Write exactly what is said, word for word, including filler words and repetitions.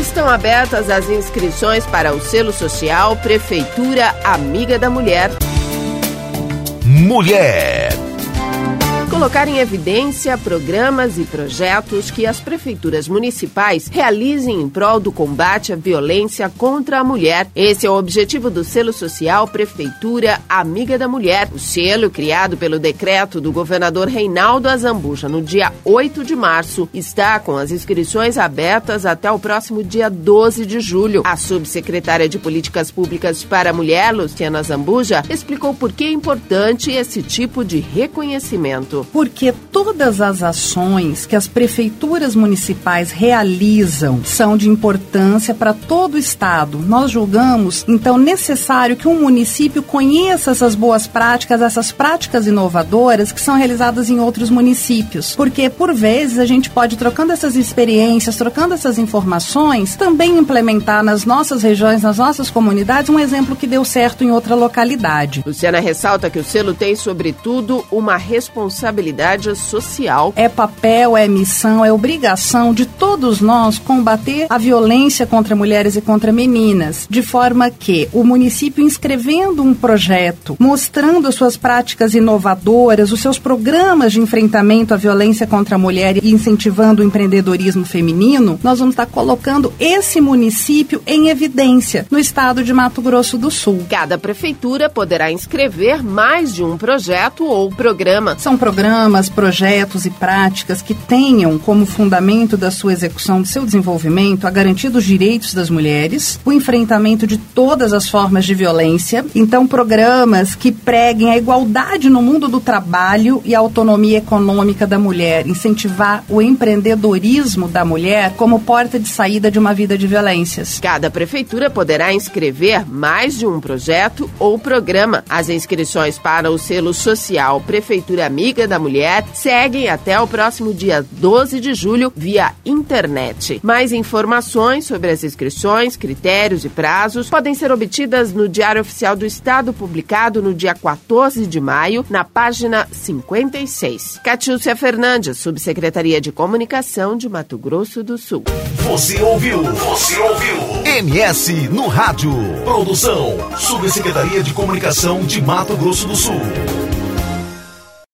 Estão abertas as inscrições para o selo social Prefeitura Amiga da Mulher. Mulher. Colocar em evidência programas e projetos que as prefeituras municipais realizem em prol do combate à violência contra a mulher. Esse é o objetivo do selo social Prefeitura Amiga da Mulher. O selo, criado pelo decreto do governador Reinaldo Azambuja no dia oito de março, está com as inscrições abertas até o próximo dia doze de julho. A subsecretária de Políticas Públicas para a Mulher, Luciana Azambuja, explicou por que é importante esse tipo de reconhecimento. Porque todas as ações que as prefeituras municipais realizam são de importância para todo o estado. Nós julgamos, então, necessário que um município conheça essas boas práticas, essas práticas inovadoras que são realizadas em outros municípios. Porque, por vezes, a gente pode, trocando essas experiências, trocando essas informações, também implementar nas nossas regiões, nas nossas comunidades, um exemplo que deu certo em outra localidade. Luciana ressalta que o selo tem, sobretudo, uma responsabilidade social. É papel, é missão, é obrigação de todos nós combater a violência contra mulheres e contra meninas, de forma que o município, inscrevendo um projeto, mostrando as suas práticas inovadoras, os seus programas de enfrentamento à violência contra a mulher e incentivando o empreendedorismo feminino, nós vamos estar colocando esse município em evidência no estado de Mato Grosso do Sul. Cada prefeitura poderá inscrever mais de um projeto ou programa. São programas Programas, projetos e práticas que tenham como fundamento da sua execução, do seu desenvolvimento, a garantia dos direitos das mulheres, o enfrentamento de todas as formas de violência. Então, programas que preguem a igualdade no mundo do trabalho e a autonomia econômica da mulher, incentivar o empreendedorismo da mulher como porta de saída de uma vida de violências. Cada prefeitura poderá inscrever mais de um projeto ou programa. As inscrições para o selo social Prefeitura Amiga da Mulher seguem até o próximo dia doze de julho via internet. Mais informações sobre as inscrições, critérios e prazos podem ser obtidas no Diário Oficial do Estado, publicado no dia quatorze de maio, na página cinquenta e seis. Catiúcia Fernandes, Subsecretaria de Comunicação de Mato Grosso do Sul. Você ouviu? Você ouviu? M S no rádio. Produção, Subsecretaria de Comunicação de Mato Grosso do Sul.